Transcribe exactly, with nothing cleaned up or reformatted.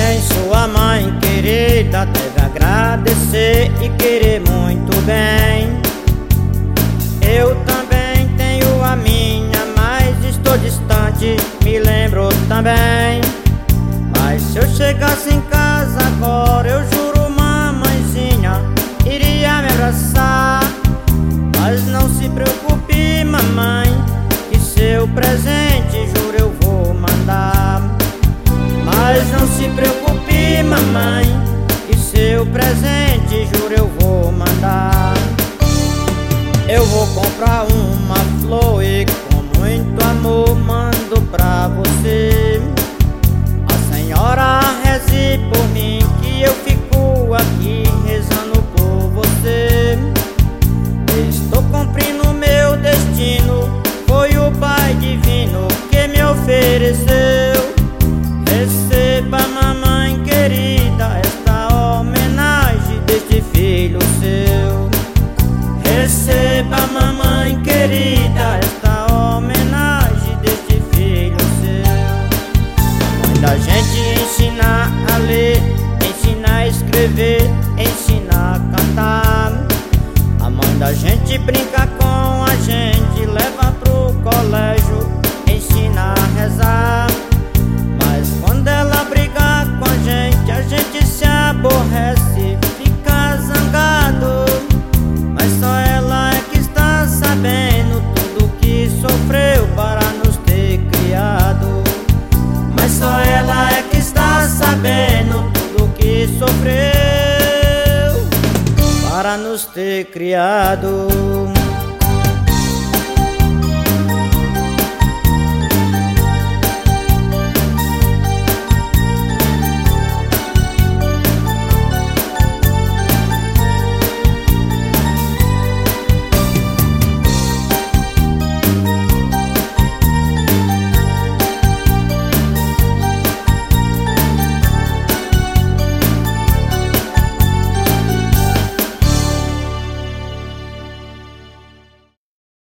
bem, sua mãe querida deve agradecer e querer muito bem. Eu também tenho a minha, mas estou distante, me lembro também. Mas se eu chegasse em casa agora, eu juro, mamãezinha, iria me abraçar. Mas não se preocupe, mamãe, que seu presente, juro, eu vou mandar. Mas não se preocupe, mamãe, que seu presente, juro, eu vou mandar. Eu vou comprar uma flor e com muito amor mando pra você. A senhora reze por mim, que eu fico aqui rezando por você. Estou cumprindo meu destino, foi o Pai Divino que me ofereceu. Receba, mamãe querida, esta homenagem deste filho seu. Receba, mamãe querida, esta homenagem deste filho seu. Mãe da gente ensina a ler, ensina a escrever, ensina a cantar. A mãe da gente brinca com a gente, leva pro colégio, ensina a rezar. Mas quando ela briga com a gente, a gente se aborrece, fica zangado. Mas só ela é que está sabendo tudo que sofreu para nos ter criado. Mas só ela é que está sabendo tudo que sofreu para nos ter criado.